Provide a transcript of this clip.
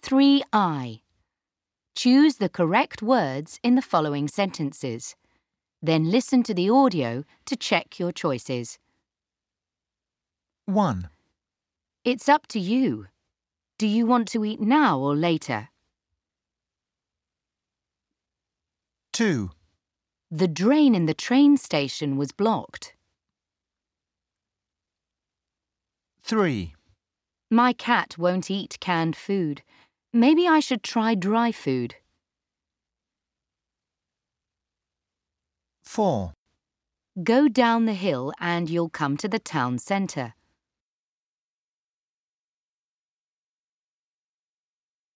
3I. Choose the correct words in the following sentences. Then listen to the audio to check your choices. 1, It's up to you. Do you want to eat now or later? 2, The drain in the train station was blocked. 3, My cat won't eat canned food. Maybe I should try dry food. 4, Go down the hill and you'll come to the town centre.